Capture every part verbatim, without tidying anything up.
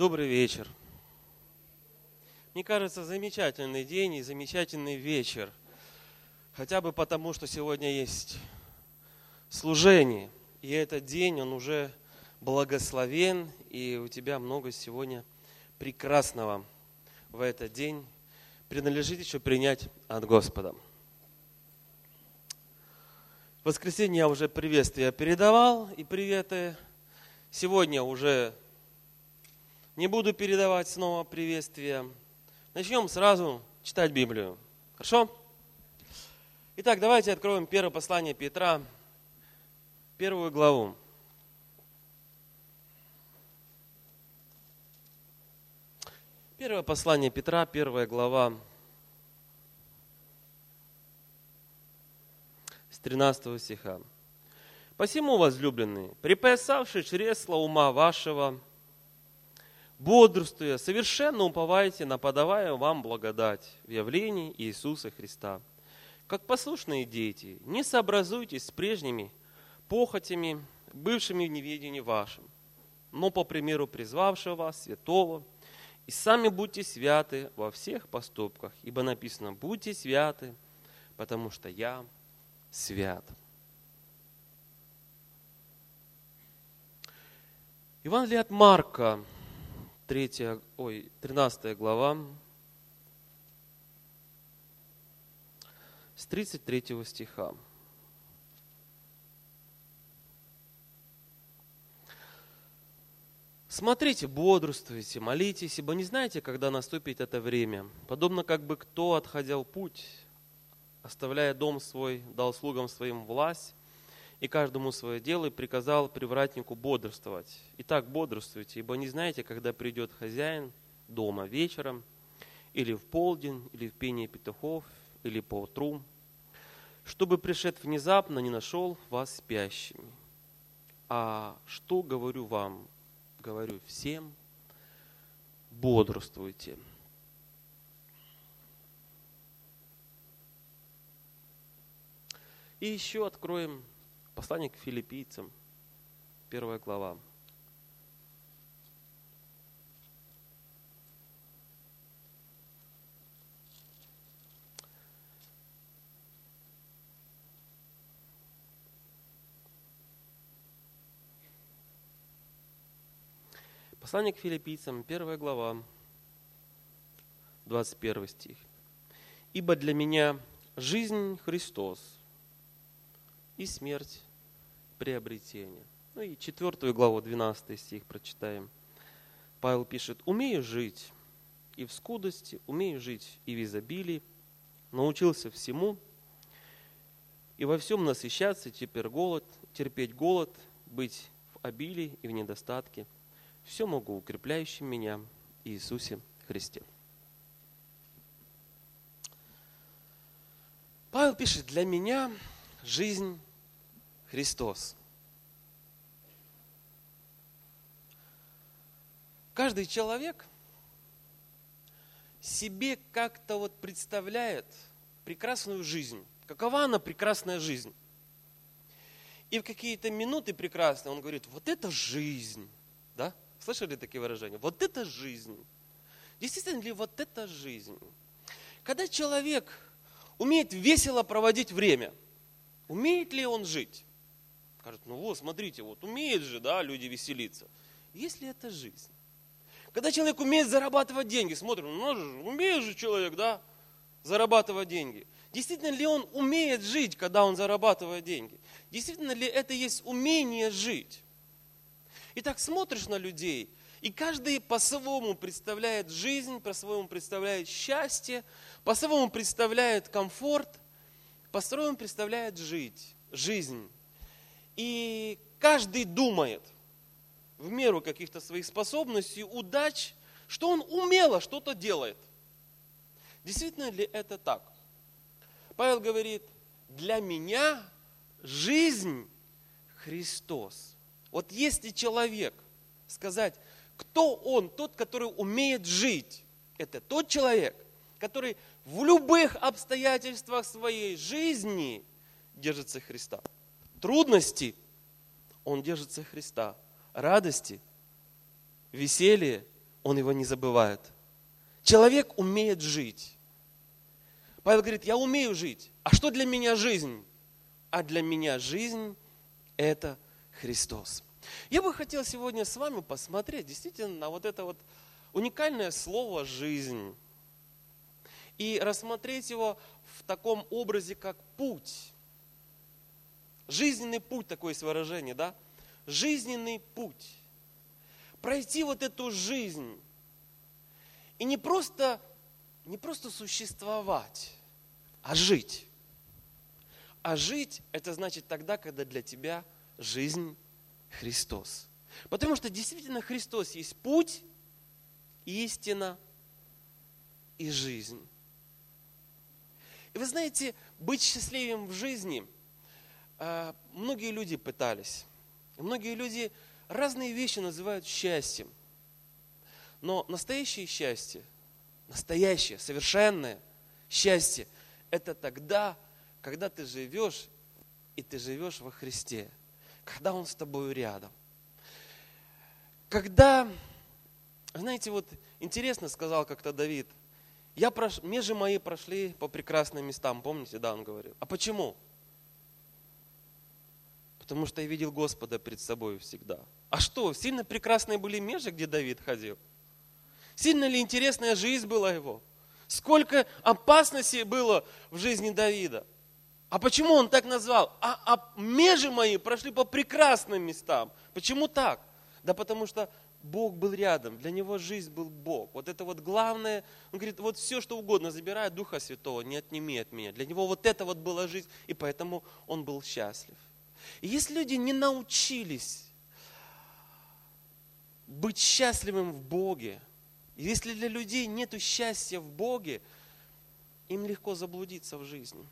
Добрый вечер. Мне кажется, замечательный день и замечательный вечер. Хотя бы потому, что сегодня есть служение. И этот день, он уже благословен. И у тебя много сегодня прекрасного в этот день. Принадлежит еще принять от Господа. В воскресенье я уже приветствия передавал и приветы. Сегодня уже не буду передавать снова приветствия. Начнем сразу читать Библию. Хорошо? Итак, давайте откроем первое послание Петра, первую главу. Первое послание Петра, первая глава, с тринадцатого стиха. «Посему, возлюбленные, припасавши чресла ума вашего, бодрствуя, совершенно уповайте на подавая вам благодать в явлении Иисуса Христа. Как послушные дети, не сообразуйтесь с прежними похотями, бывшими в неведении вашем, но по примеру призвавшего вас святого, и сами будьте святы во всех поступках, ибо написано: будьте святы, потому что я свят». Евангелие от Марка, третья, ой, тринадцатая глава, с тридцать третьего стиха. «Смотрите, бодрствуйте, молитесь, ибо не знаете, когда наступит это время. Подобно как бы кто, отходя в путь, оставляя дом свой, дал слугам своим власть, и каждому свое дело, и приказал привратнику бодрствовать. Итак, бодрствуйте, ибо не знаете, когда придет хозяин дома вечером, или в полдень, или в пение петухов, или поутру, чтобы пришед внезапно не нашел вас спящими. А что говорю вам? Говорю всем: бодрствуйте». И еще откроем послание к филиппийцам, первая глава. Послание к филиппийцам, первая глава, двадцать первый стих. «Ибо для меня жизнь Христос, и смерть приобретение». Ну и четвертую главу, двенадцатый стих прочитаем. Павел пишет: «Умею жить и в скудости, умею жить и в изобилии, научился всему, и во всем насыщаться, теперь голод, терпеть голод, быть в обилии и в недостатке. Все могу укрепляющим меня Иисусе Христе». Павел пишет: «Для меня жизнь Христос». Каждый человек себе как-то вот представляет прекрасную жизнь. Какова она прекрасная жизнь? И в какие-то минуты прекрасные он говорит: вот это жизнь. Да? Слышали такие выражения? Вот это жизнь. Действительно ли вот это жизнь? Когда человек умеет весело проводить время, умеет ли он жить? Скажут: ну вот, смотрите, вот умеет же, да, люди веселиться. Есть ли это жизнь? Когда человек умеет зарабатывать деньги, смотрим, ну же, умеет же человек, да, зарабатывать деньги. Действительно ли он умеет жить, когда он зарабатывает деньги? Действительно ли это есть умение жить? Итак, смотришь на людей, и каждый по-своему представляет жизнь, по-своему представляет счастье, по-своему представляет комфорт, по-своему представляет жить, жизнь. И каждый думает в меру каких-то своих способностей, удач, что он умело что-то делает. Действительно ли это так? Павел говорит: для меня жизнь Христос. Вот если человек сказать, кто он, тот, который умеет жить, это тот человек, который в любых обстоятельствах своей жизни держится Христа. Трудности, он держится Христа. Радости, веселье, он его не забывает. Человек умеет жить. Павел говорит, я умею жить. А что для меня жизнь? А для меня жизнь – это Христос. Я бы хотел сегодня с вами посмотреть действительно на вот это вот уникальное слово «жизнь». И рассмотреть его в таком образе, как путь. Жизненный путь, такое есть выражение, да? Жизненный путь. Пройти вот эту жизнь. И не просто, не просто существовать, а жить. А жить – это значит тогда, когда для тебя жизнь Христос. Потому что действительно Христос есть путь, истина и жизнь. И вы знаете, быть счастливым в жизни многие люди пытались. Многие люди разные вещи называют счастьем. Но настоящее счастье, настоящее, совершенное счастье, это тогда, когда ты живешь, и ты живешь во Христе. Когда Он с тобой рядом. Когда, знаете, вот интересно сказал как-то Давид, я прош... межи мои прошли по прекрасным местам, помните, да, он говорил. А почему? Потому что я видел Господа пред собой всегда. А что, сильно прекрасные были межи, где Давид ходил? Сильно ли интересная жизнь была его? Сколько опасностей было в жизни Давида? А почему он так назвал? А, а межи мои прошли по прекрасным местам. Почему так? Да потому что Бог был рядом, для него жизнь был Бог. Вот это вот главное, он говорит, вот все, что угодно, забирай Духа Святого, не отними от меня. Для него вот это вот была жизнь, и поэтому он был счастлив. И если люди не научились быть счастливым в Боге, если для людей нет счастья в Боге, им легко заблудиться в жизни.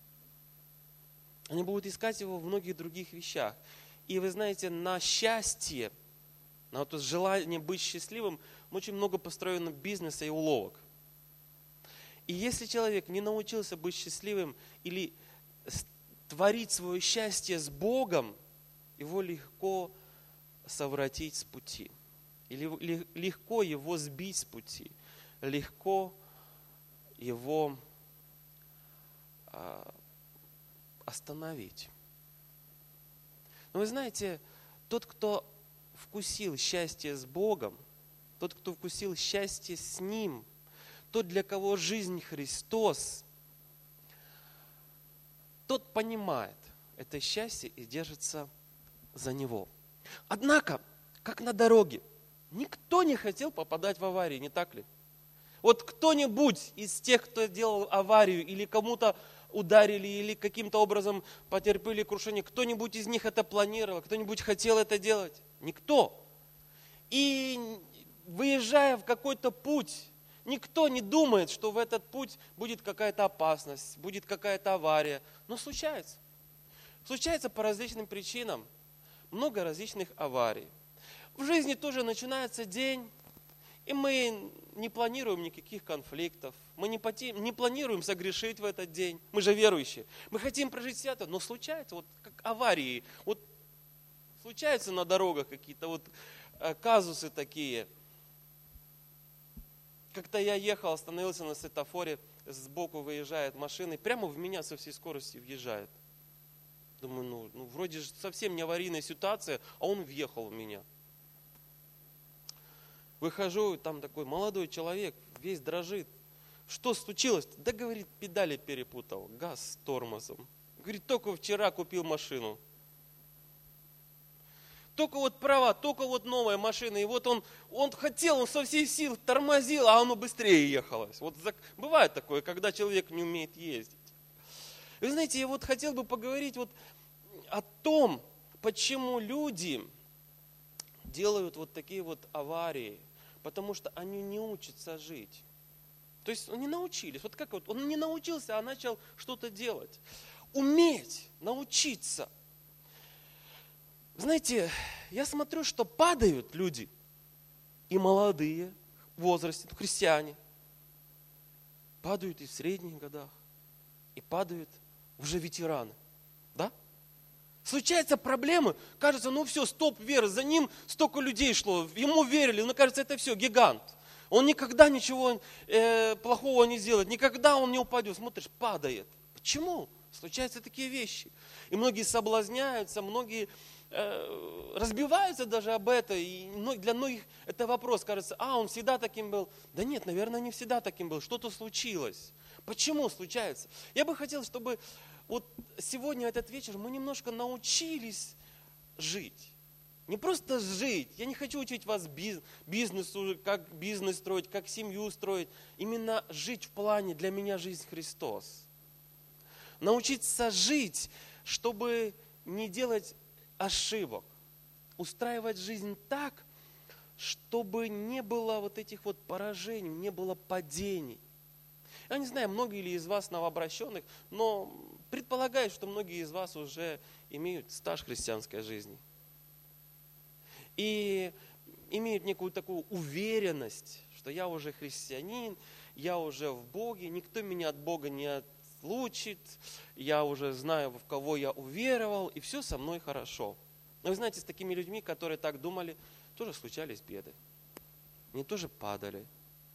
Они будут искать его в многих других вещах. И вы знаете, на счастье, на вот желание быть счастливым, очень много построено бизнеса и уловок. И если человек не научился быть счастливым или творить свое счастье с Богом, его легко совратить с пути. Или легко его сбить с пути. Легко его а, остановить. Но вы знаете, тот, кто вкусил счастье с Богом, тот, кто вкусил счастье с Ним, тот, для кого жизнь Христос, тот понимает это счастье и держится за него. Однако, как на дороге, никто не хотел попадать в аварии, не так ли? Вот кто-нибудь из тех, кто делал аварию, или кому-то ударили, или каким-то образом потерпели крушение, кто-нибудь из них это планировал, кто-нибудь хотел это делать? Никто. И выезжая в какой-то путь, никто не думает, что в этот путь будет какая-то опасность, будет какая-то авария. Но случается. Случается по различным причинам. Много различных аварий. В жизни тоже начинается день, и мы не планируем никаких конфликтов. Мы не, поти, не планируем согрешить в этот день. Мы же верующие. Мы хотим прожить свято, но случается, вот как аварии. Вот случаются на дорогах какие-то вот э, казусы такие. Как-то я ехал, остановился на светофоре, сбоку выезжает машина, и прямо в меня со всей скоростью въезжает. Думаю, ну, ну вроде же совсем не аварийная ситуация, а он въехал в меня. Выхожу, там такой молодой человек, весь дрожит. Что случилось? Да, говорит, педали перепутал, газ с тормозом. Говорит, только вчера купил машину. Только вот права, только вот новая машина. И вот он, он хотел, он со всей сил тормозил, а оно быстрее ехалось. Вот бывает такое, когда человек не умеет ездить. Вы знаете, я вот хотел бы поговорить вот о том, почему люди делают вот такие вот аварии. Потому что они не учатся жить. То есть они научились. Вот как вот, он не научился, а начал что-то делать. Уметь, научиться. Знаете, я смотрю, что падают люди, и молодые, в возрасте, христиане, падают и в средних годах, и падают уже ветераны. Да? Случаются проблемы, кажется, ну все, стоп, вера, за ним столько людей шло, ему верили, ну кажется, это все, гигант. Он никогда ничего э, плохого не сделает, никогда он не упадет. Смотришь, падает. Почему? Случаются такие вещи. И многие соблазняются, многие э, разбиваются даже об этом. И для многих это вопрос, кажется, а, он всегда таким был. Да нет, наверное, не всегда таким был, что-то случилось. Почему случается? Я бы хотел, чтобы вот сегодня, этот вечер, мы немножко научились жить. Не просто жить. Я не хочу учить вас бизнесу, как бизнес строить, как семью строить. Именно жить в плане «для меня жизнь Христос». Научиться жить, чтобы не делать ошибок. Устраивать жизнь так, чтобы не было вот этих вот поражений, не было падений. Я не знаю, многие ли из вас новообращенных, но предполагаю, что многие из вас уже имеют стаж христианской жизни. И имеют некую такую уверенность, что я уже христианин, я уже в Боге, никто меня от Бога не отлучит, я уже знаю, в кого я уверовал, и все со мной хорошо. Но вы знаете, с такими людьми, которые так думали, тоже случались беды. Они тоже падали.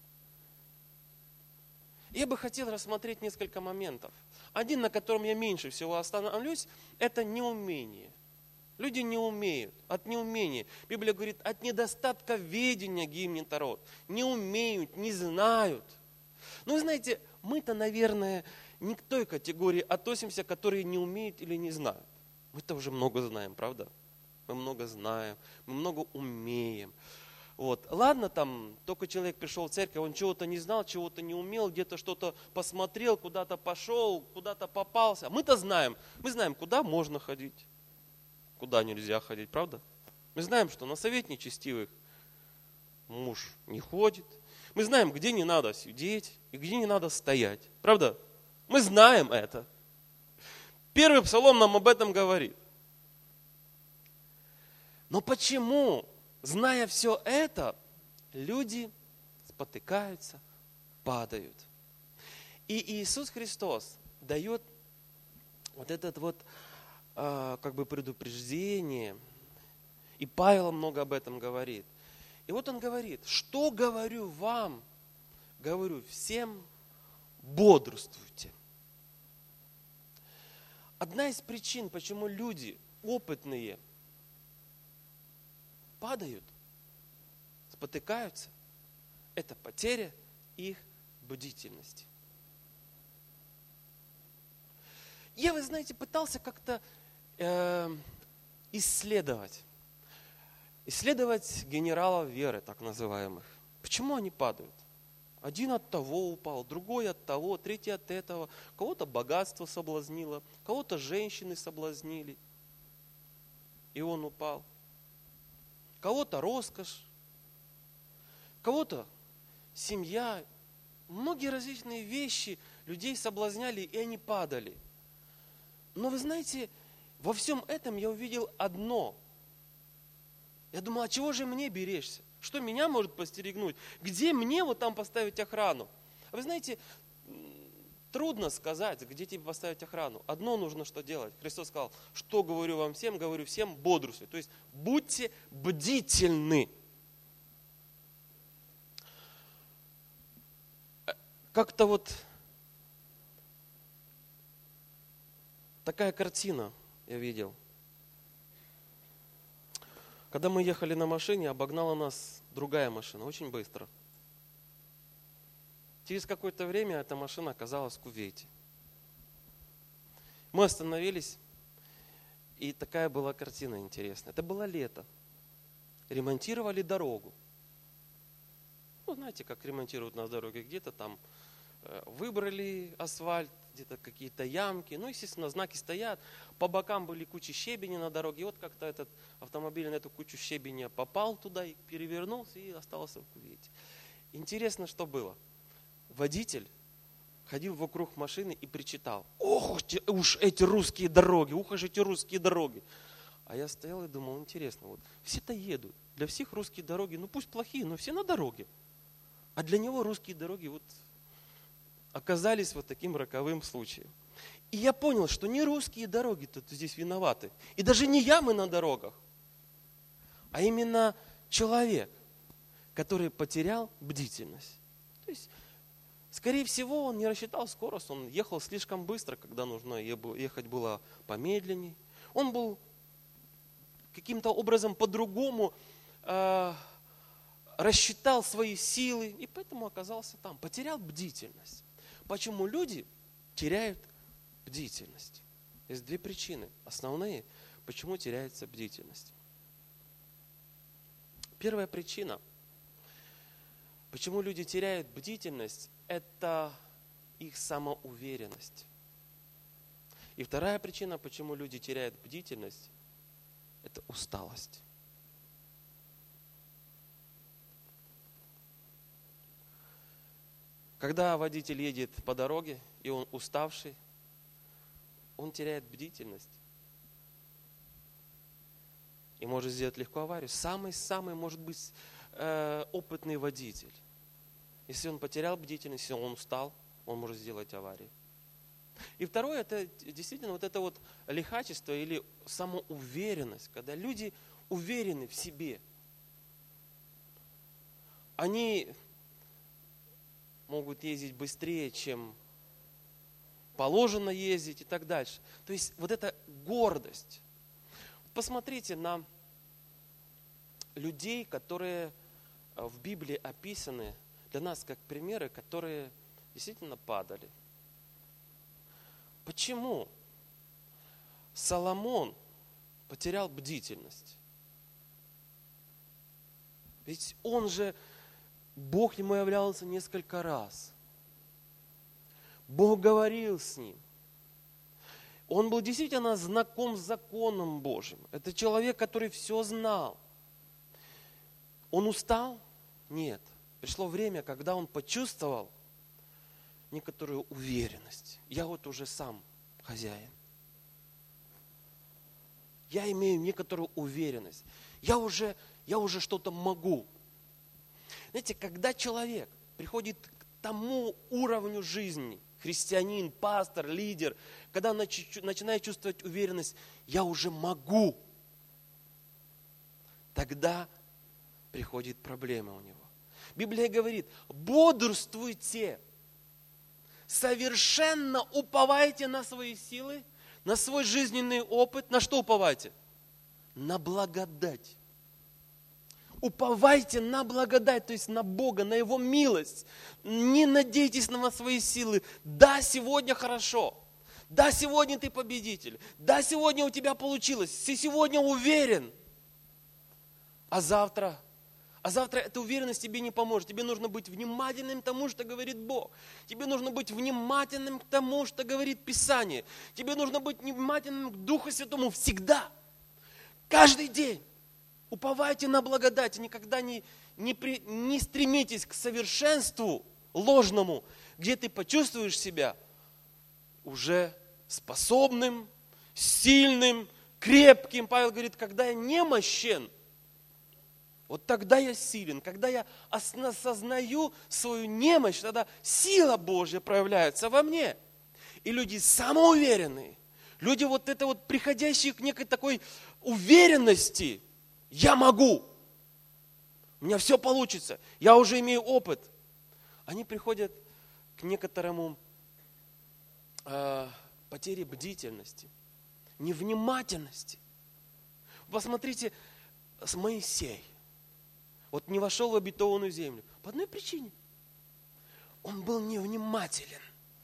Я бы хотел рассмотреть несколько моментов. Один, на котором я меньше всего остановлюсь, это неумение. Люди не умеют, от неумения. Библия говорит, от недостатка ведения гибнет народ. Не умеют, не знают. Ну, вы знаете, мы-то, наверное, не к той категории относимся, которые не умеют или не знают. Мы-то уже много знаем, правда? Мы много знаем, мы много умеем. Вот. Ладно, там, только человек пришел в церковь, он чего-то не знал, чего-то не умел, где-то что-то посмотрел, куда-то пошел, куда-то попался. Мы-то знаем, мы знаем, куда можно ходить, куда нельзя ходить, правда? Мы знаем, что на совет нечестивых муж не ходит. Мы знаем, где не надо сидеть и где не надо стоять, правда? Мы знаем это. Первый псалом нам об этом говорит. Но почему, зная все это, люди спотыкаются, падают? И Иисус Христос дает вот этот вот э, как бы предупреждение, и Павел много об этом говорит. И вот он говорит, что говорю вам, говорю всем, бодрствуйте. Одна из причин, почему люди опытные падают, спотыкаются, это потеря их бдительности. Я, вы знаете, пытался как-то э, исследовать, исследовать генералов веры, так называемых. Почему они падают? Один от того упал, другой от того, третий от этого. Кого-то богатство соблазнило, кого-то женщины соблазнили, и он упал. Кого-то роскошь, кого-то семья. Многие различные вещи людей соблазняли, и они падали. Но вы знаете, во всем этом я увидел одно. Я думал, а чего же мне беречься? Что меня может постерегнуть? Где мне вот там поставить охрану? А вы знаете, трудно сказать, где тебе поставить охрану. Одно нужно что делать. Христос сказал, что говорю вам всем, говорю всем, бодрствуйте. То есть будьте бдительны. Как-то вот такая картина я видел. Когда мы ехали на машине, обогнала нас другая машина, очень быстро. Через какое-то время эта машина оказалась в Кувейте. Мы остановились, и такая была картина интересная. Это было лето. Ремонтировали дорогу. Ну, знаете, как ремонтируют на дороге. Где-то там выбрали асфальт, где-то какие-то ямки. Ну, естественно, знаки стоят. По бокам были кучи щебени на дороге. И вот как-то этот автомобиль на эту кучу щебня попал туда, и перевернулся и остался в Кувейте. Интересно, что было. Водитель ходил вокруг машины и причитал: ох уж эти русские дороги, ух уж эти русские дороги. А я стоял и думал, интересно, вот все-то едут. Для всех русские дороги, ну пусть плохие, но все на дороге. А для него русские дороги вот оказались вот таким роковым случаем. И я понял, что не русские дороги-то здесь виноваты. И даже не ямы на дорогах, а именно человек, который потерял бдительность. То есть, скорее всего, он не рассчитал скорость, он ехал слишком быстро, когда нужно ехать было помедленней. Он был каким-то образом по-другому э, рассчитал свои силы, и поэтому оказался там, потерял бдительность. Почему люди теряют бдительность? Есть две причины основные, почему теряется бдительность. Первая причина, почему люди теряют бдительность, это их самоуверенность. И вторая причина, почему люди теряют бдительность, это усталость. Когда водитель едет по дороге, и он уставший, он теряет бдительность. И может сделать легко аварию. Самый-самый, может быть, э, опытный водитель. Если он потерял бдительность, если он устал, он может сделать аварию. И второе, это действительно вот это вот лихачество или самоуверенность, когда люди уверены в себе. Они могут ездить быстрее, чем положено ездить и так дальше. То есть вот эта гордость. Посмотрите на людей, которые в Библии описаны для нас как примеры, которые действительно падали. Почему Соломон потерял бдительность? Ведь он же, Бог ему являлся несколько раз. Бог говорил с ним. Он был действительно знаком с законом Божьим. Это человек, который все знал. Он устал? Нет. Пришло время, когда он почувствовал некоторую уверенность. Я вот уже сам хозяин. Я имею некоторую уверенность. Я уже, я уже что-то могу. Знаете, когда человек приходит к тому уровню жизни, христианин, пастор, лидер, когда он начинает чувствовать уверенность, я уже могу, тогда приходит проблема у него. Библия говорит, бодрствуйте, совершенно уповайте на свои силы, на свой жизненный опыт. На что уповайте? На благодать. Уповайте на благодать, то есть на Бога, на Его милость. Не надейтесь на свои силы. Да, сегодня хорошо. Да, сегодня ты победитель. Да, сегодня у тебя получилось. Ты сегодня уверен. А завтра? А завтра эта уверенность тебе не поможет. Тебе нужно быть внимательным к тому, что говорит Бог. Тебе нужно быть внимательным к тому, что говорит Писание. Тебе нужно быть внимательным к Духу Святому всегда. Каждый день. Уповайте на благодать, никогда не, не, при, не стремитесь к совершенству ложному, где ты почувствуешь себя уже способным, сильным, крепким. Павел говорит, когда я немощен, вот тогда я силен, когда я осознаю свою немощь, тогда сила Божья проявляется во мне. И люди самоуверенные, люди вот это вот приходящие к некой такой уверенности, я могу, у меня все получится, я уже имею опыт. Они приходят к некоторому э, потере бдительности, невнимательности. Посмотрите, с Моисей, вот не вошел в обетованную землю. По одной причине. Он был невнимателен.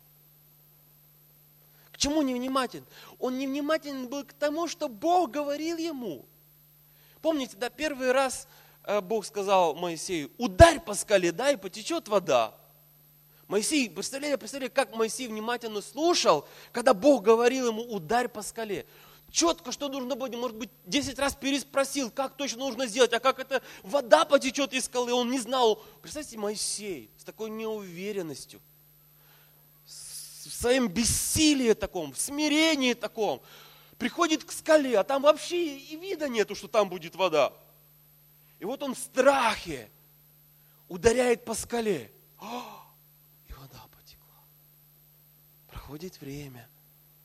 К чему невнимателен? Он невнимателен был к тому, что Бог говорил ему. Помните, да, первый раз Бог сказал Моисею, ударь по скале, да, и потечет вода. Моисей, представляете, представляете, как Моисей внимательно слушал, когда Бог говорил ему, ударь по скале. Четко, что нужно было, может быть, десять раз переспросил, как точно нужно сделать, а как это вода потечет из скалы, он не знал. Представьте, Моисей с такой неуверенностью, в своем бессилии таком, в смирении таком, приходит к скале, а там вообще и вида нету, что там будет вода. И вот он в страхе ударяет по скале. И вода потекла. Проходит время.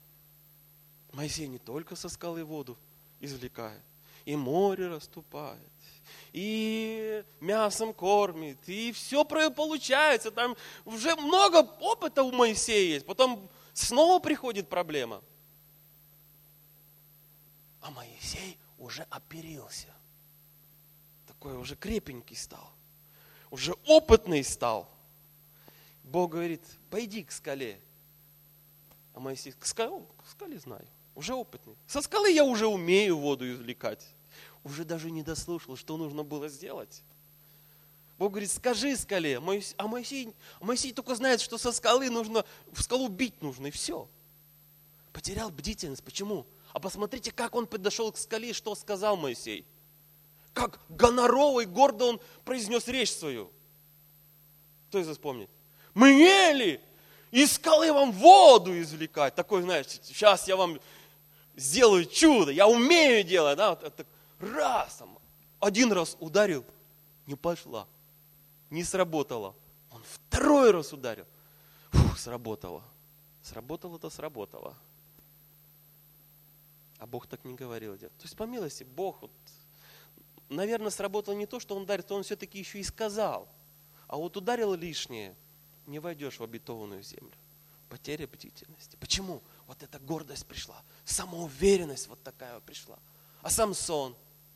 Моисей не только со скалы воду извлекает, и море расступает, и мясом кормит, и все получается. Там уже много опыта у Моисея есть. Потом снова приходит проблема. А Моисей уже оперился. Такой уже крепенький стал. Уже опытный стал. Бог говорит, пойди к скале. А Моисей, к скале, к скале знаю, уже опытный. Со скалы я уже умею воду извлекать. Уже даже не дослушал, что нужно было сделать. Бог говорит, скажи скале. А Моисей, Моисей только знает, что со скалы нужно, в скалу бить нужно, и все. Потерял бдительность. Почему? А посмотрите, как он подошел к скале, что сказал Моисей. Как гонорово и гордо он произнес речь свою. Кто из вас помнит? Мне ли из скалы вам воду извлекать? Такой, знаешь, сейчас я вам сделаю чудо, я умею делать. Да? Вот, так, раз, там, один раз ударил, не пошла, не сработало. Он второй раз ударил, фух, сработало. Сработало-то сработало. А Бог так не говорил. То есть по милости Бог, вот, наверное, сработало не то, что он ударил, то он все-таки еще и сказал. А вот ударил лишнее, не войдешь в обетованную землю. Потеря бдительности. Почему? Вот эта гордость пришла, самоуверенность вот такая пришла. А Самсон?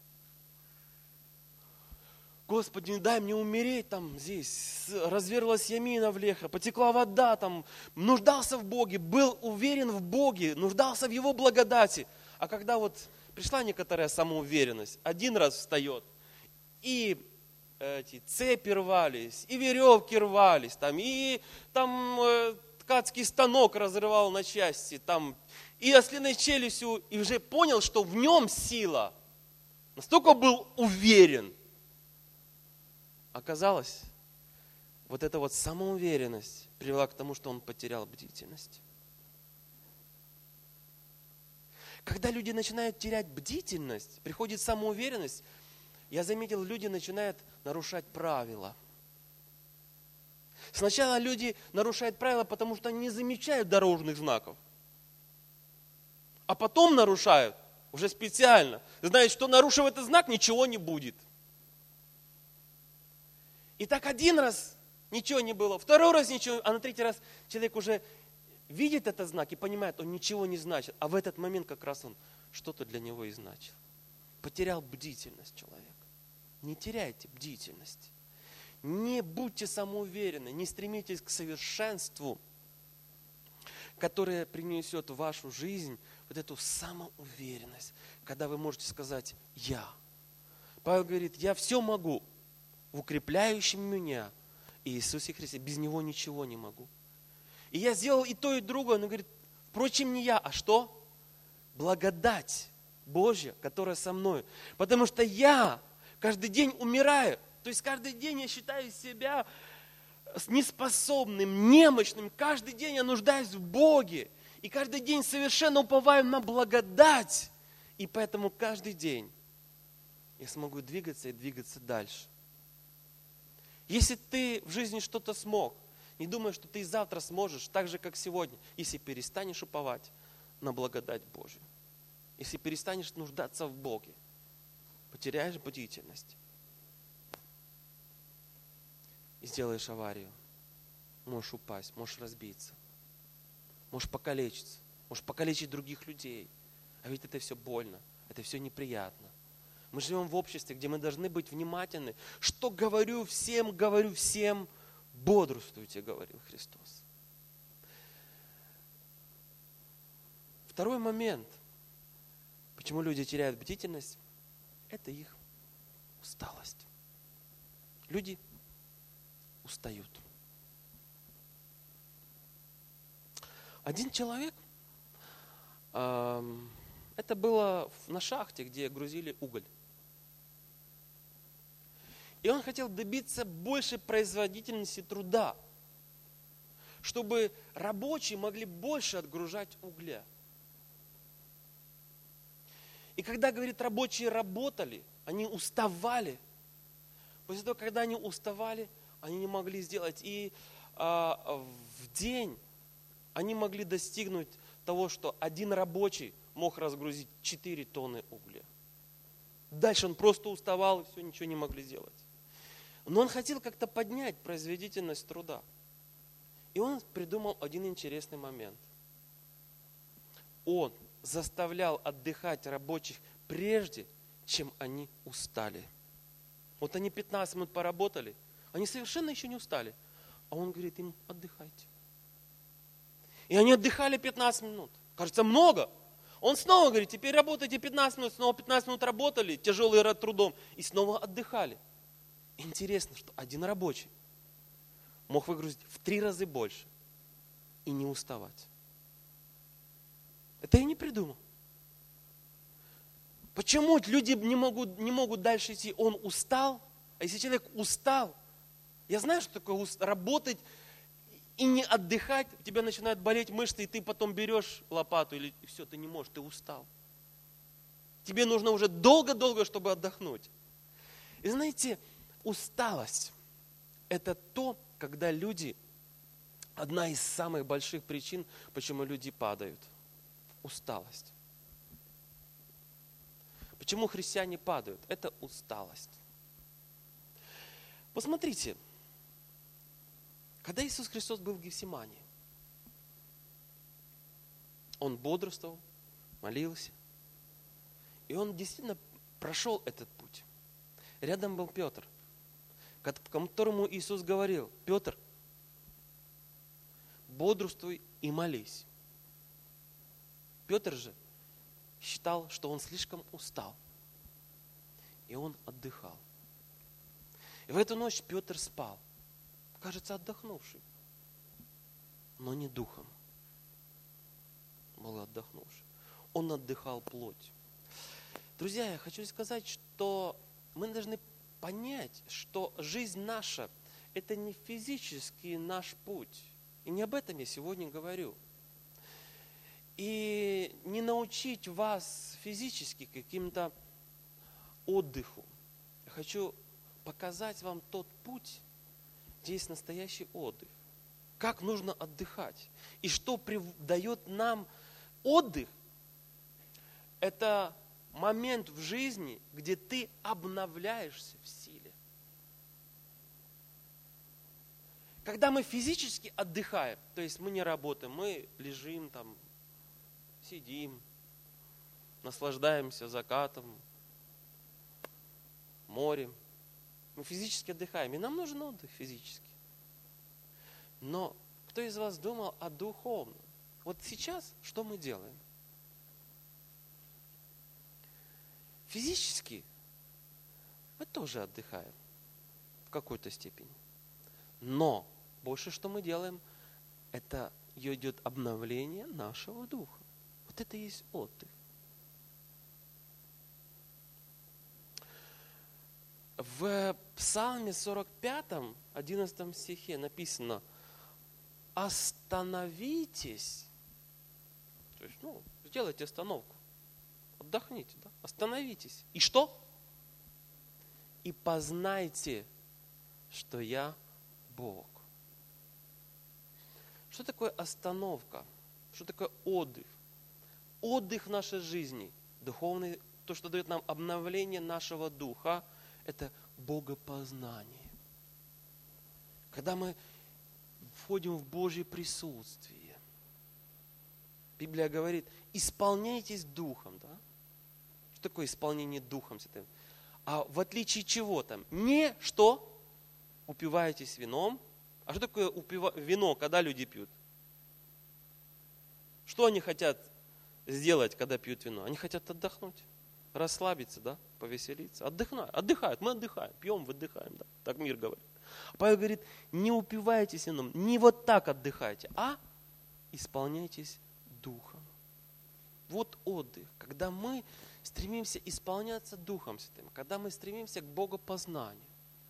Господи, не дай мне умереть там здесь. Разверлась ямина в леха, потекла вода там. Нуждался в Боге, был уверен в Боге, нуждался в Его благодати. А когда вот пришла некоторая самоуверенность, один раз встает, и эти цепи рвались, и веревки рвались, там, и там э, ткацкий станок разрывал на части, там, и ослиной челюстью, и уже понял, что в нем сила. Настолько был уверен. Оказалось, вот эта вот самоуверенность привела к тому, что он потерял бдительность. Когда люди начинают терять бдительность, приходит самоуверенность, я заметил, люди начинают нарушать правила. Сначала люди нарушают правила, потому что они не замечают дорожных знаков. А потом нарушают уже специально. Знают, что нарушив этот знак, ничего не будет. И так один раз ничего не было, второй раз ничего, а на третий раз человек уже видит этот знак и понимает, он ничего не значит. А в этот момент как раз он что-то для него и значил. Потерял бдительность человек. Не теряйте бдительность. Не будьте самоуверенны, не стремитесь к совершенству, которое принесет в вашу жизнь вот эту самоуверенность, когда вы можете сказать «я». Павел говорит, я все могу в укрепляющем меня Иисусе Христе. Без Него ничего не могу. И я сделал и то, и другое. Он говорит, впрочем, не я, а что? Благодать Божья, которая со мной. Потому что я каждый день умираю. То есть каждый день я считаю себя неспособным, немощным. Каждый день я нуждаюсь в Боге. И каждый день совершенно уповаю на благодать. И поэтому каждый день я смогу двигаться и двигаться дальше. Если ты в жизни что-то смог, не думай, что ты и завтра сможешь, так же, как сегодня, если перестанешь уповать на благодать Божью. Если перестанешь нуждаться в Боге, потеряешь бдительность и сделаешь аварию. Можешь упасть, можешь разбиться, можешь покалечиться, можешь покалечить других людей. А ведь это все больно, это все неприятно. Мы живем в обществе, где мы должны быть внимательны. Что говорю всем, говорю всем, бодрствуйте, говорил Христос. Второй момент, почему люди теряют бдительность, это их усталость. Люди устают. Один человек, э, это было на шахте, где грузили уголь. И он хотел добиться большей производительности труда, чтобы рабочие могли больше отгружать угля. И когда, говорит, рабочие работали, они уставали. После того, когда они уставали, они не могли сделать. И а, в день они могли достигнуть того, что один рабочий мог разгрузить четыре тонны угля. Дальше он просто уставал, и все, ничего не могли сделать. Но он хотел как-то поднять производительность труда. И он придумал один интересный момент. Он заставлял отдыхать рабочих прежде, чем они устали. Вот они пятнадцать минут поработали, они совершенно еще не устали. А он говорит им: отдыхайте. И они отдыхали пятнадцать минут. Кажется, много. Он снова говорит: теперь работайте пятнадцать минут, снова пятнадцать минут работали, тяжелым трудом, и снова отдыхали. Интересно, что один рабочий мог выгрузить в три раза больше и не уставать. Это я не придумал. Почему люди не могут, не могут дальше идти? Он устал. А если человек устал, я знаю, что такое работать и не отдыхать, у тебя начинают болеть мышцы, и ты потом берешь лопату, или все, ты не можешь, ты устал. Тебе нужно уже долго-долго, чтобы отдохнуть. И знаете, усталость – это то, когда люди, одна из самых больших причин, почему люди падают. Усталость. Почему христиане падают? Это усталость. Посмотрите, когда Иисус Христос был в Гефсимании, Он бодрствовал, молился, и Он действительно прошел этот путь. Рядом был Петр, которому Иисус говорил: Петр, бодрствуй и молись. Петр же считал, что он слишком устал, и он отдыхал. И в эту ночь Петр спал, кажется, отдохнувший, но не духом. Был отдохнувший. Он отдыхал плотью. Друзья, я хочу сказать, что мы должны понять, что жизнь наша – это не физический наш путь. И не об этом я сегодня говорю. И не научить вас физически каким-то отдыху. Я хочу показать вам тот путь, где есть настоящий отдых. Как нужно отдыхать. И что дает нам отдых, это момент в жизни, где ты обновляешься в силе. Когда мы физически отдыхаем, то есть мы не работаем, мы лежим там, сидим, наслаждаемся закатом, морем. Мы физически отдыхаем, и нам нужен отдых физически. Но кто из вас думал о духовном? Вот сейчас что мы делаем? Физически мы тоже отдыхаем в какой-то степени. Но больше что мы делаем, это идет обновление нашего духа. Вот это и есть отдых. В Псалме сорок пятом, одиннадцатом стихе написано: остановитесь. То есть, ну, сделайте остановку. Отдохните, да? Остановитесь. И что? И познайте, что я Бог. Что такое остановка? Что такое отдых? Отдых в нашей жизни, духовный, то, что дает нам обновление нашего духа, это богопознание. Когда мы входим в Божье присутствие. Библия говорит: исполняйтесь духом. Да? Что такое исполнение духом? А в отличие чего там? Не что? Упиваетесь вином. А что такое упива... вино, когда люди пьют? Что они хотят сделать, когда пьют вино? Они хотят отдохнуть, расслабиться, да? Повеселиться. Отдыхают, отдыхают, мы отдыхаем, пьем, выдыхаем, да? Так мир говорит. Павел говорит: не упивайтесь вином, не вот так отдыхайте, а исполняйтесь духом. Вот отдых, когда мы стремимся исполняться Духом Святым, когда мы стремимся к богопознанию.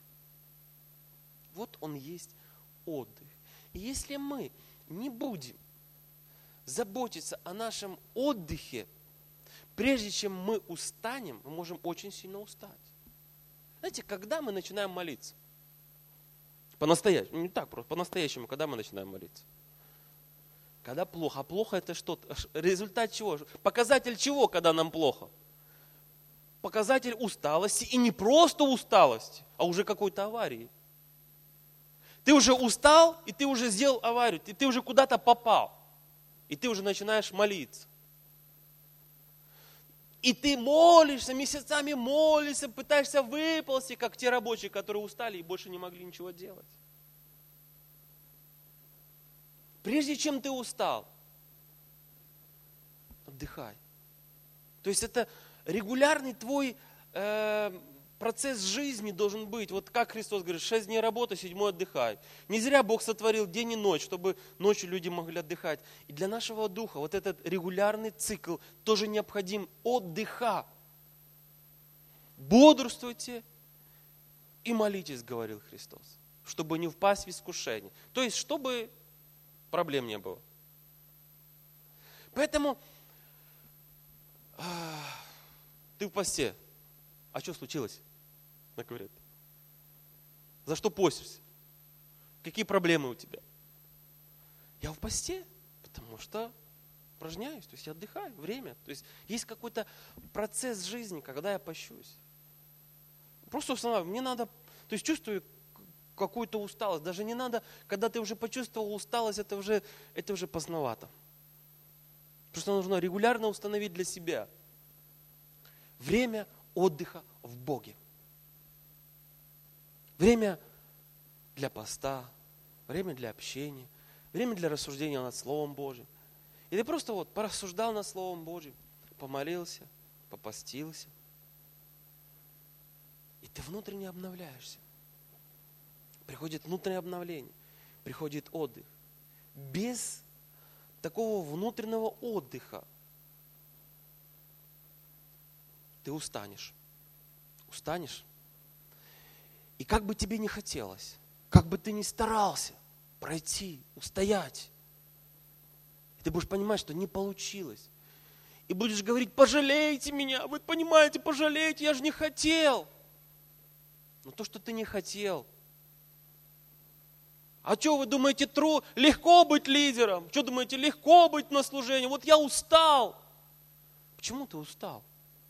Вот он есть отдых. И если мы не будем заботиться о нашем отдыхе, прежде чем мы устанем, мы можем очень сильно устать. Знаете, когда мы начинаем молиться? По-настоящему, не так просто, по-настоящему, когда мы начинаем молиться? Когда плохо. А плохо это что? Результат чего? Показатель чего, когда нам плохо? Показатель усталости. И не просто усталости, а уже какой-то аварии. Ты уже устал, и ты уже сделал аварию, и ты уже куда-то попал. И ты уже начинаешь молиться. И ты молишься, месяцами молишься, пытаешься выползти, как те рабочие, которые устали и больше не могли ничего делать. Прежде чем ты устал, отдыхай. То есть это регулярный твой э, процесс жизни должен быть. Вот как Христос говорит, шесть дней работы, седьмой отдыхай. Не зря Бог сотворил день и ночь, чтобы ночью люди могли отдыхать. И для нашего духа вот этот регулярный цикл тоже необходим отдыха. Бодрствуйте и молитесь, говорил Христос, чтобы не впасть в искушение. То есть, чтобы проблем не было. Поэтому э, ты в посте. А что случилось? Она говорит. За что постишься? Какие проблемы у тебя? Я в посте, потому что упражняюсь, то есть я отдыхаю, время. То есть есть какой-то процесс жизни, когда я пощусь. Просто устанавливаю. Мне надо, то есть чувствую какую-то усталость. Даже не надо, когда ты уже почувствовал усталость, это уже, это уже поздновато. Просто нужно регулярно установить для себя время отдыха в Боге. Время для поста, время для общения, время для рассуждения над Словом Божьим. И ты просто вот порассуждал над Словом Божьим, помолился, попостился. И ты внутренне обновляешься. Приходит внутреннее обновление, приходит отдых. Без такого внутреннего отдыха ты устанешь. Устанешь. И как бы тебе ни хотелось, как бы ты ни старался пройти, устоять, ты будешь понимать, что не получилось. И будешь говорить, пожалейте меня, вы понимаете, пожалейте, я же не хотел. Но то, что ты не хотел. А что вы думаете, тру... легко быть лидером? Что думаете, легко быть на служении? Вот я устал. Почему ты устал?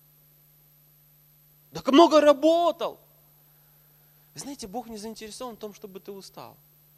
Так много работал. Вы знаете, Бог не заинтересован в том, чтобы ты устал.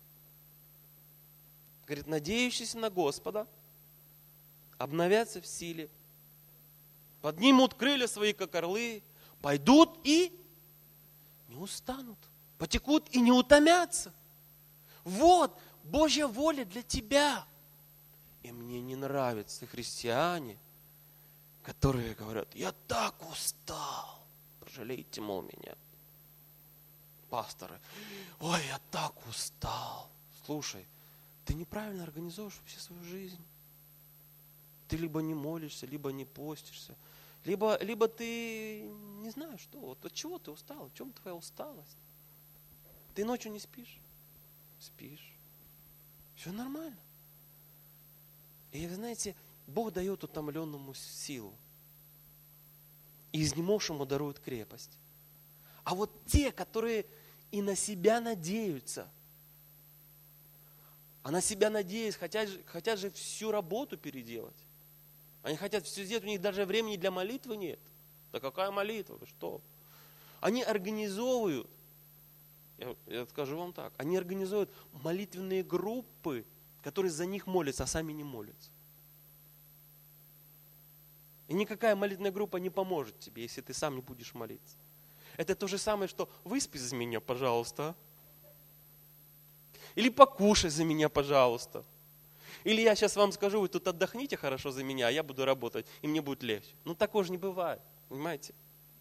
Говорит, надеющиеся на Господа обновятся в силе, поднимут крылья свои, как орлы, пойдут и не устанут, потекут и не утомятся. Вот Божья воля для тебя. И мне не нравятся христиане, которые говорят, я так устал. Пожалейте, мол, меня. Пасторы, ой, я так устал. Слушай, ты неправильно организуешь вообще свою жизнь. Ты либо не молишься, либо не постишься, либо, либо ты не знаешь, что. Вот от чего ты устал, в чем твоя усталость? Ты ночью не спишь? Спишь. Все нормально. И вы знаете, Бог дает утомленному силу. И изнемогшему дарует крепость. А вот те, которые и на себя надеются, а на себя надеясь, хотят, хотят же всю работу переделать. Они хотят все сделать, у них даже времени для молитвы нет. Да какая молитва, вы что? Они организовывают, я, я скажу вам так, они организуют молитвенные группы, которые за них молятся, а сами не молятся. И никакая молитвенная группа не поможет тебе, если ты сам не будешь молиться. Это то же самое, что выспи за меня, пожалуйста. Или покушай за меня, пожалуйста. Или я сейчас вам скажу, вы тут отдохните хорошо за меня, а я буду работать, и мне будет легче. Ну такого же не бывает, понимаете?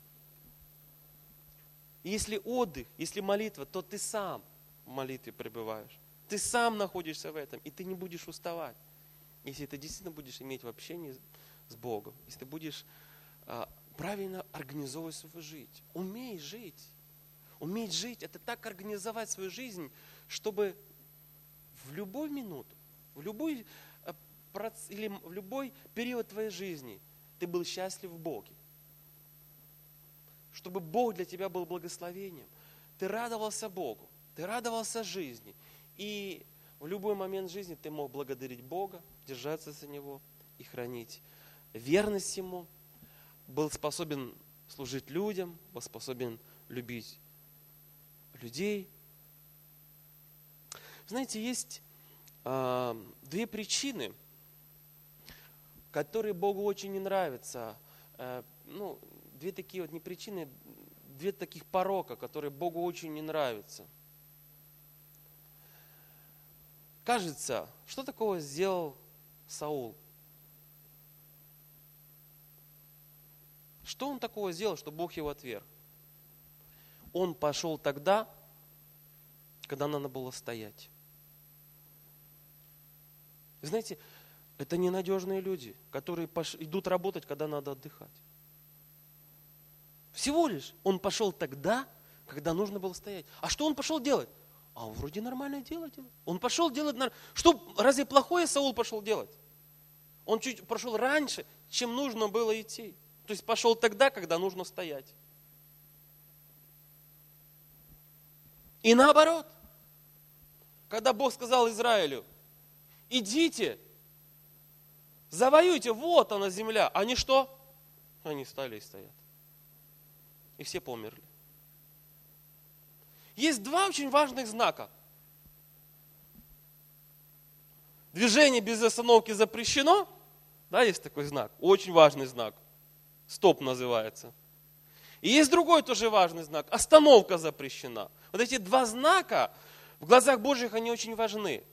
Если отдых, если молитва, то ты сам в молитве пребываешь. Ты сам находишься в этом, и ты не будешь уставать. Если ты действительно будешь иметь в общении с Богом, если ты будешь а, правильно организовывать свою жизнь. Умей жить. Уметь жить, это так организовать свою жизнь, чтобы в любую минуту, в любой, или в любой период твоей жизни ты был счастлив в Боге. Чтобы Бог для тебя был благословением. Ты радовался Богу, ты радовался жизни. И В любой момент жизни ты мог благодарить Бога, держаться за Него и хранить верность Ему. Был способен служить людям, был способен любить людей. Знаете, есть э, две причины, которые Богу очень не нравятся. Э, ну, две такие вот не причины, две таких порока, которые Богу очень не нравятся. Кажется, что такого сделал Саул? Что он такого сделал, что Бог его отверг? Он пошел тогда, когда надо было стоять. Знаете, это ненадежные люди, которые пош... идут работать, когда надо отдыхать. Всего лишь он пошел тогда, когда нужно было стоять. А что он пошел делать? А он вроде нормальное дело делает. Он пошел делать... Что, разве плохое Саул пошел делать? Он чуть пошел раньше, чем нужно было идти. То есть пошел тогда, когда нужно стоять. И наоборот. Когда Бог сказал Израилю, идите, завоюйте, вот она земля. Они что? Они стали и стоят. И все померли. Есть два очень важных знака. Движение без остановки запрещено. Да, есть такой знак. Очень важный знак. Стоп называется. И есть другой тоже важный знак. Остановка запрещена. Вот эти два знака в глазах Божьих они очень важны.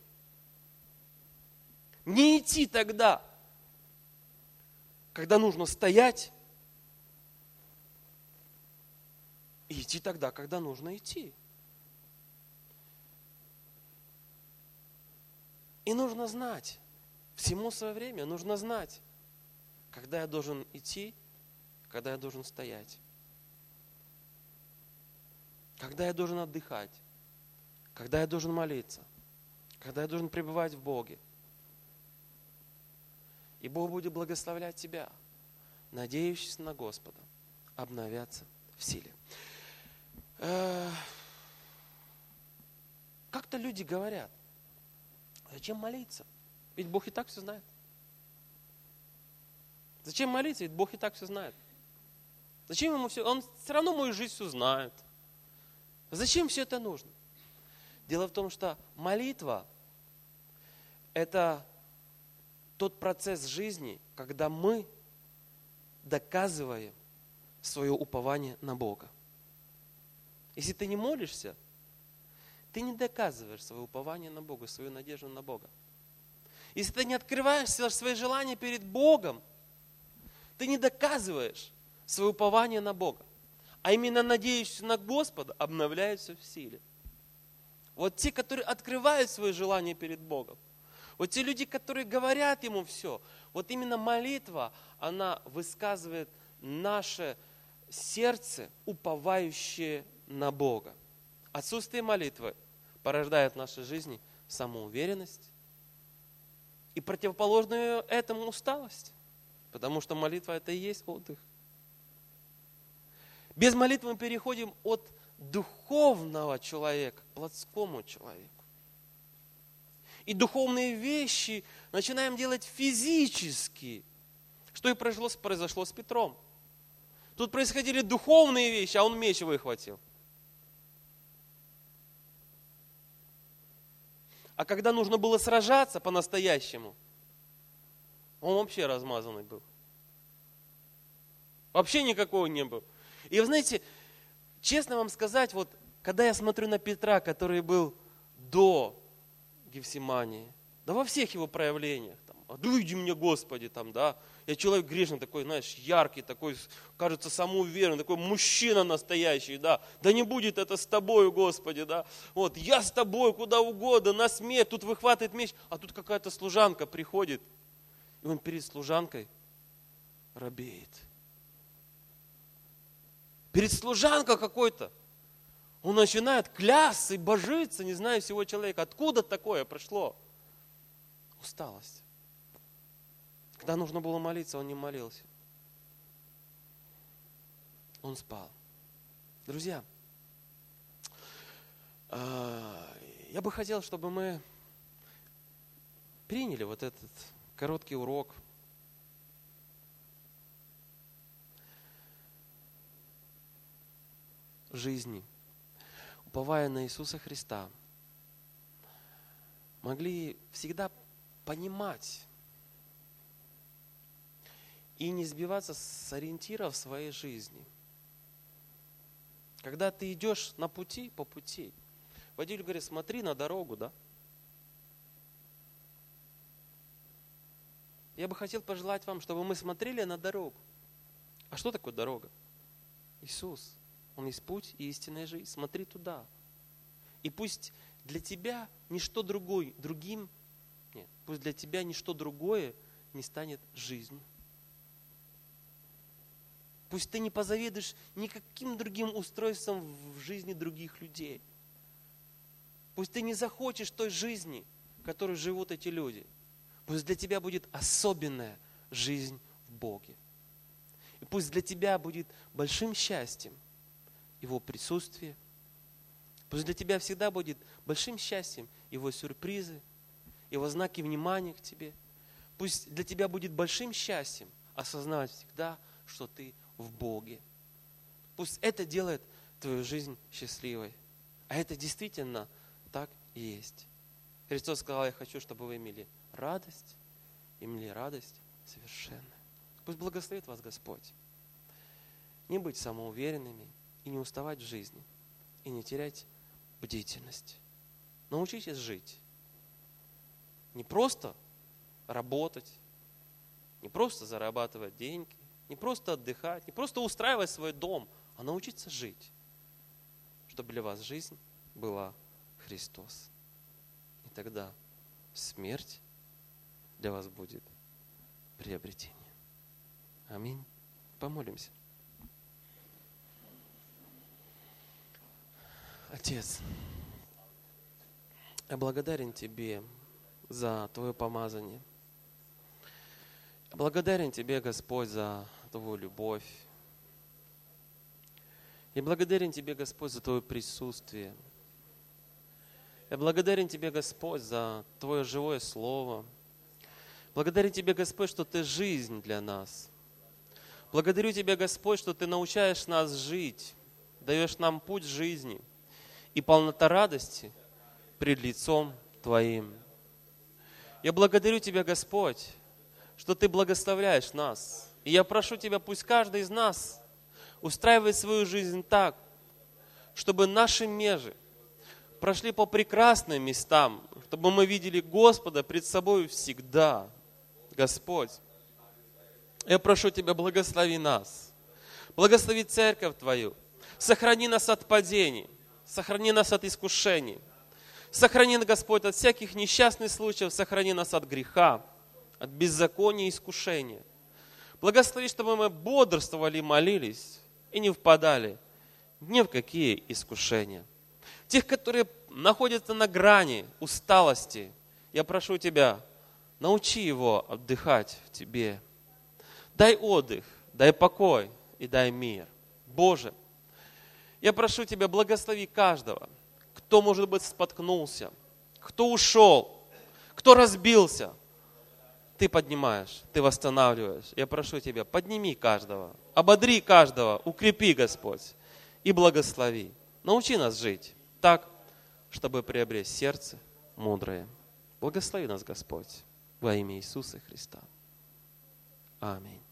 Не идти тогда, когда нужно стоять, и идти тогда, когда нужно идти. И нужно знать, всему свое время нужно знать, когда я должен идти, когда я должен стоять, когда я должен отдыхать, когда я должен молиться, когда я должен пребывать в Боге. И Бог будет благословлять тебя, надеющийся на Господа, обновяться в силе. Как-то люди говорят, зачем молиться? Ведь Бог и так все знает. Зачем молиться? Ведь Бог и так все знает. Зачем ему все? Он все равно мою жизнь все знает. Зачем все это нужно? Дело в том, что молитва – это тот процесс жизни, когда мы доказываем свое упование на Бога. Если ты не молишься, ты не доказываешь свое упование на Бога, свою надежду на Бога. Если ты не открываешь свои желания перед Богом, ты не доказываешь свое упование на Бога. А именно надеющийся на Господа обновляются в силе. Вот те, которые открывают свои желания перед Богом, вот те люди, которые говорят Ему все, вот именно молитва, она высказывает наше сердце, уповающее на Бога. Отсутствие молитвы порождает в нашей жизни самоуверенность и противоположную этому усталость, потому что молитва это и есть отдых. Без молитвы мы переходим от духовного человека к плотскому человеку. И духовные вещи начинаем делать физически. Что и произошло, произошло с Петром. Тут происходили духовные вещи, а он меч выхватил. А когда нужно было сражаться по-настоящему, он вообще размазанный был. Вообще никакого не был. И вы знаете, честно вам сказать, вот когда я смотрю на Петра, который был до Гефсимании, да во всех его проявлениях, там, «Отойди мне, Господи», там, да, я человек грешный, такой, знаешь, яркий, такой, кажется, самоуверенный, такой мужчина настоящий, да, да не будет это с тобою, Господи, да, вот, я с тобой куда угодно, на смерть, тут выхватывает меч, а тут какая-то служанка приходит, и он перед служанкой робеет. Перед служанкой какой-то. Он начинает клясться и божиться, не знаю всего человека. Откуда такое пришло? Усталость. Когда нужно было молиться, он не молился. Он спал. Друзья, я бы хотел, чтобы мы приняли вот этот короткий урок. Жизни, уповая на Иисуса Христа, могли всегда понимать и не сбиваться с ориентира в своей жизни. Когда ты идешь на пути, по пути, водитель говорит, смотри на дорогу, да? Я бы хотел пожелать вам, чтобы мы смотрели на дорогу. А что такое дорога? Иисус. Он есть путь и истинная жизнь. Смотри туда. И пусть для тебя ничто другое, другим, нет, пусть для тебя ничто другое не станет жизнью. Пусть ты не позавидуешь никаким другим устройством в жизни других людей. Пусть ты не захочешь той жизни, в которой живут эти люди. Пусть для тебя будет особенная жизнь в Боге. И пусть для тебя будет большим счастьем Его присутствие. Пусть для тебя всегда будет большим счастьем Его сюрпризы, Его знаки внимания к тебе. Пусть для тебя будет большим счастьем осознавать всегда, что ты в Боге. Пусть это делает твою жизнь счастливой. А это действительно так и есть. Христос сказал, я хочу, чтобы вы имели радость, имели радость совершенную. Пусть благословит вас Господь. Не быть самоуверенными и не уставать в жизни, и не терять бдительность. Научитесь жить. Не просто работать, не просто зарабатывать деньги, не просто отдыхать, не просто устраивать свой дом, а научиться жить, чтобы для вас жизнь была Христос. И тогда смерть для вас будет приобретение. Аминь. Помолимся. Отец, я благодарен Тебе за Твое помазание. Я благодарен Тебе, Господь, за Твою любовь. Я благодарен Тебе, Господь, за Твое присутствие. Я благодарен Тебе, Господь, за Твое живое Слово. Благодарен Тебе, Господь, что Ты жизнь для нас. Благодарю Тебя, Господь, что Ты научаешь нас жить, даешь нам путь жизни и полнота радости пред лицом Твоим. Я благодарю Тебя, Господь, что Ты благословляешь нас. И я прошу Тебя, пусть каждый из нас устраивает свою жизнь так, чтобы наши межи прошли по прекрасным местам, чтобы мы видели Господа пред собой всегда. Господь, я прошу Тебя, благослови нас, благослови церковь Твою, сохрани нас от падений, сохрани нас от искушений, сохрани нас, Господь, от всяких несчастных случаев, сохрани нас от греха, от беззакония и искушения. Благослови, чтобы мы бодрствовали, молились и не впадали ни в какие искушения. Тех, которые находятся на грани усталости, я прошу Тебя, научи его отдыхать в Тебе. Дай отдых, дай покой и дай мир. Боже, я прошу Тебя, благослови каждого, кто, может быть, споткнулся, кто ушел, кто разбился. Ты поднимаешь, Ты восстанавливаешь. Я прошу Тебя, подними каждого, ободри каждого, укрепи, Господь, и благослови. Научи нас жить так, чтобы приобрести сердце мудрое. Благослови нас, Господь, во имя Иисуса Христа. Аминь.